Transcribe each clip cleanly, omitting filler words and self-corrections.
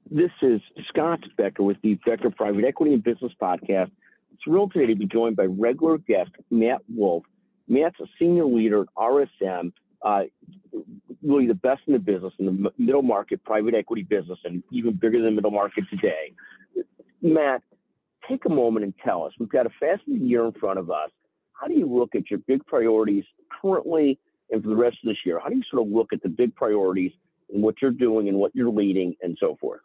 This is Scott Becker with the Becker Private Equity and Business Podcast. Thrilled today to be joined by regular guest Matt Wolff. Matt's a senior leader at RSM, really the best in the business, in the middle market private equity business, and even bigger than middle market today. Matt, take a moment and tell us, we've got a fascinating year in front of us. How do you look at your big priorities currently and for the rest of this year? How do you sort of look at the big priorities and what you're doing and what you're leading and so forth?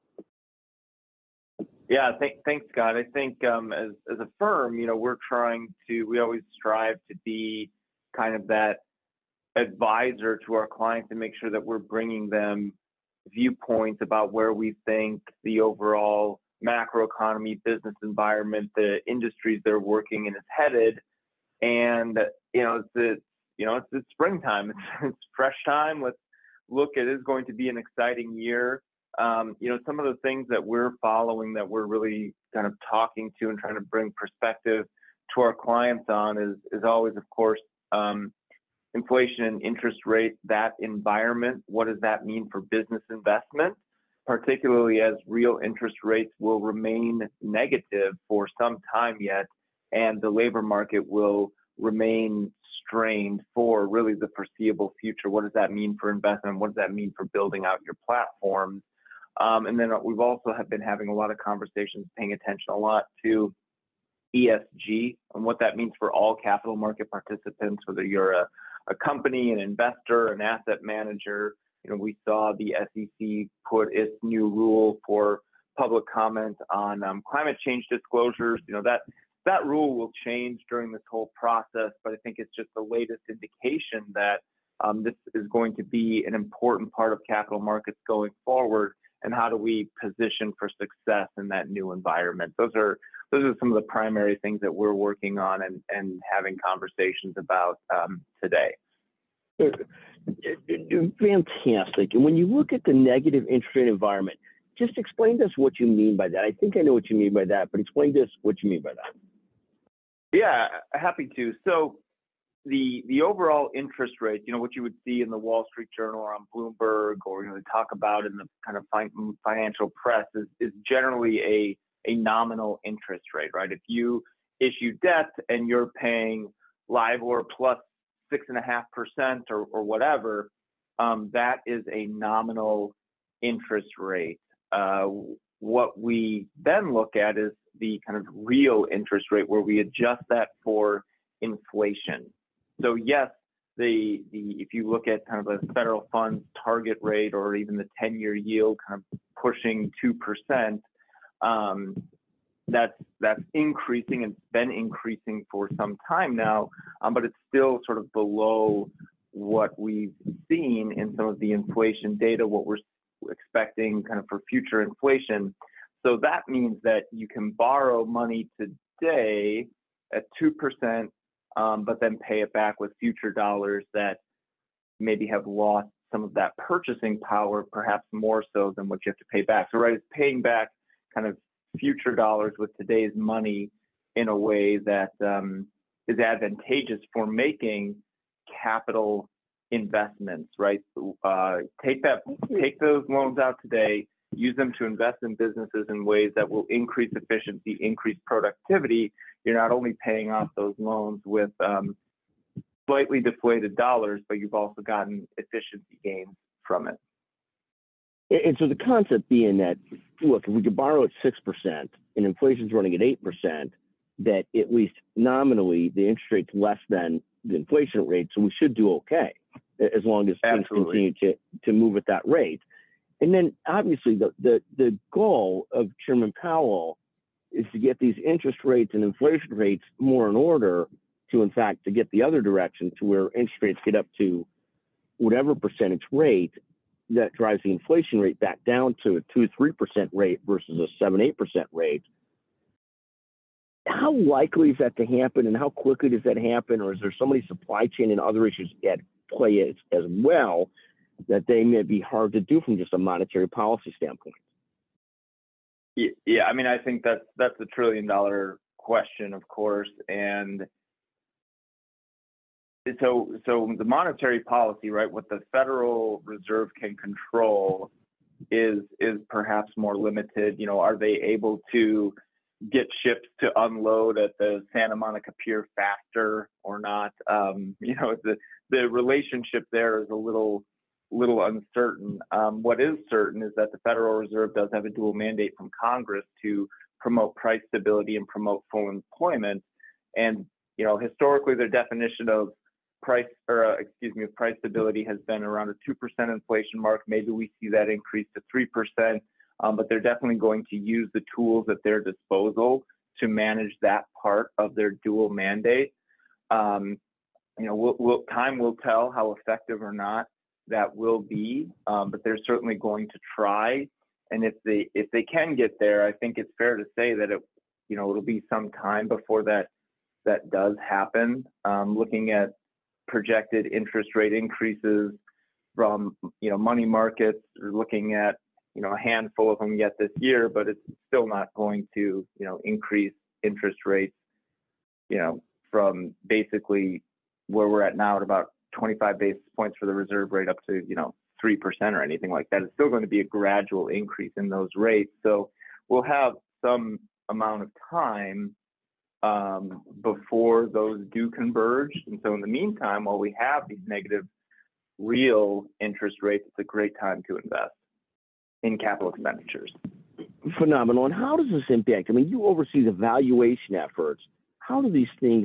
Yeah, thanks, Scott. I think as a firm, we always strive to be kind of that advisor to our clients and make sure that we're bringing them viewpoints about where we think the overall macroeconomy, business environment, the industries they're working in is headed. And it's springtime. It's fresh time. Let's look. It is going to be an exciting year. Some of the things that we're following that we're really kind of talking to and trying to bring perspective to our clients on is always, of course, inflation and interest rate, that environment. What does that mean for business investment, particularly as real interest rates will remain negative for some time yet, and the labor market will remain strained for really the foreseeable future? What does that mean for investment? What does that mean for building out your platforms? And then we've also been having a lot of conversations, paying attention a lot to ESG and what that means for all capital market participants, whether you're a company, an investor, an asset manager. We saw the SEC put its new rule for public comment on climate change disclosures. That rule will change during this whole process, but I think it's just the latest indication that this is going to be an important part of capital markets going forward. And how do we position for success in that new environment? Those are some of the primary things that we're working on and having conversations about today. Fantastic. And when you look at the negative interest rate environment, just explain to us what you mean by that. I think I know what you mean by that, but explain to us what you mean by that. Yeah, happy to. So the overall interest rate, what you would see in the Wall Street Journal or on Bloomberg, or they talk about in the kind of financial press, is generally a nominal interest rate, right? If you issue debt and you're paying LIBOR plus 6.5% or whatever, that is a nominal interest rate. What we then look at is the kind of real interest rate, where we adjust that for inflation. So yes, if you look at kind of a federal funds target rate or even the 10-year yield kind of pushing 2%, that's increasing and it's been increasing for some time now, but it's still sort of below what we've seen in some of the inflation data, what we're expecting kind of for future inflation. So that means that you can borrow money today at 2%, but then pay it back with future dollars that maybe have lost some of that purchasing power, perhaps more so than what you have to pay back. So right, it's paying back kind of future dollars with today's money in a way that is advantageous for making capital investments, right? Take those loans out today, use them to invest in businesses in ways that will increase efficiency, increase productivity. You're not only paying off those loans with slightly deflated dollars, but you've also gotten efficiency gains from it. And so the concept being that, look, if we could borrow at 6% and inflation's running at 8%, that at least nominally the interest rate's less than the inflation rate, so we should do okay as long as things continue to move at that rate. And then obviously the goal of Chairman Powell is to get these interest rates and inflation rates more in order to, in fact, to get the other direction, to where interest rates get up to whatever percentage rate that drives the inflation rate back down to a 2-3% rate versus a 7-8% rate. How likely is that to happen, and how quickly does that happen? Or is there so many supply chain and other issues at play as well that they may be hard to do from just a monetary policy standpoint? Yeah, I mean, I think that's a $1 trillion question, of course, and so the monetary policy, right? What the Federal Reserve can control is perhaps more limited. You know, are they able to get ships to unload at the Santa Monica Pier faster or not? You know, the relationship there is a little uncertain. What is certain is that the Federal Reserve does have a dual mandate from Congress to promote price stability and promote full employment. And, you know, historically, their definition of price stability has been around a 2% inflation mark. Maybe we see that increase to 3%, but they're definitely going to use the tools at their disposal to manage that part of their dual mandate. You know, time will tell how effective or not that will be, but they're certainly going to try. And if they can get there, I think it's fair to say that it'll be some time before that does happen. Looking at projected interest rate increases from money markets, we're looking at a handful of them yet this year, but it's still not going to increase interest rates from basically where we're at now at about 25 basis points for the reserve rate up to 3% or anything like that. It's still going to be a gradual increase in those rates. So we'll have some amount of time before those do converge. And so in the meantime, while we have these negative real interest rates, it's a great time to invest in capital expenditures. Phenomenal. And how does this impact? I mean, you oversee the valuation efforts. How do these things,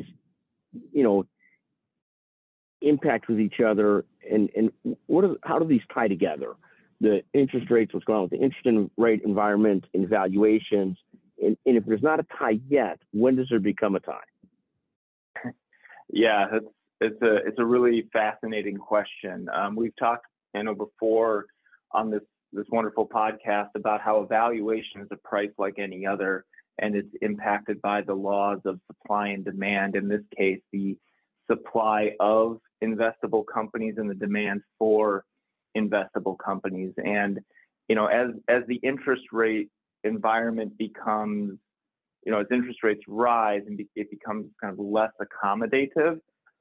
impact with each other, and how do these tie together? The interest rates, what's going on with the interest rate environment and valuations, and if there's not a tie yet, when does there become a tie? Yeah, it's a really fascinating question. We've talked, before on this wonderful podcast about how a valuation is a price like any other, and it's impacted by the laws of supply and demand. In this case, the supply of investable companies and the demand for investable companies. And, as the interest rate environment becomes, as interest rates rise and it becomes kind of less accommodative,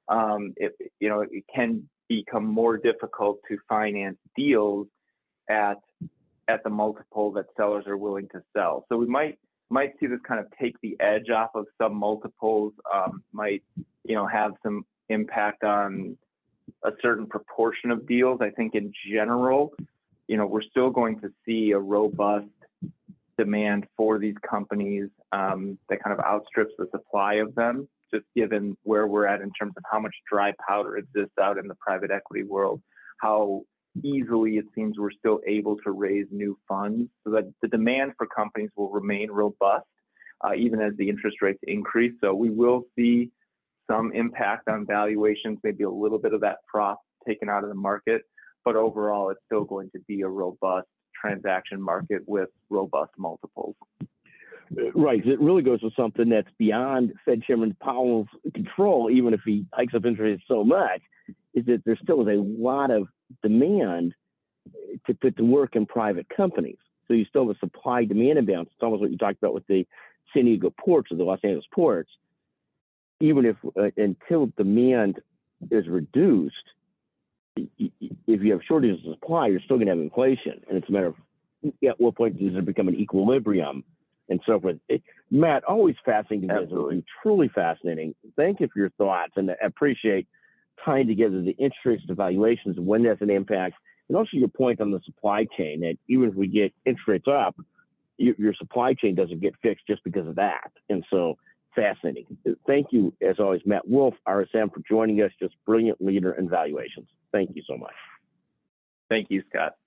it can become more difficult to finance deals at the multiple that sellers are willing to sell. So we might see this kind of take the edge off of some multiples, might have some impact on a certain proportion of deals. I think in general, we're still going to see a robust demand for these companies that kind of outstrips the supply of them, just given where we're at in terms of how much dry powder exists out in the private equity world, how easily it seems we're still able to raise new funds, so that the demand for companies will remain robust even as the interest rates increase. So we will see some impact on valuations, maybe a little bit of that froth taken out of the market, but overall it's still going to be a robust transaction market with robust multiples. Right. It really goes to something that's beyond Fed Chairman Powell's control, even if he hikes up interest rates so much, is that there still is a lot of demand to put to work in private companies. So you still have a supply-demand imbalance. It's almost what you talked about with the San Diego ports or the Los Angeles ports. Even if until demand is reduced, if you have shortages of supply, you're still going to have inflation. And it's a matter of at what point does it become an equilibrium and so forth. Matt, always fascinating to visit with you, truly fascinating. Thank you for your thoughts, and I appreciate tying together the interest rates, the valuations, and when that's an impact, and also your point on the supply chain, that even if we get interest rates up, your supply chain doesn't get fixed just because of that. And so fascinating. Thank you, as always, Matt Wolf, RSM, for joining us. Just brilliant leader in valuations. Thank you so much. Thank you, Scott.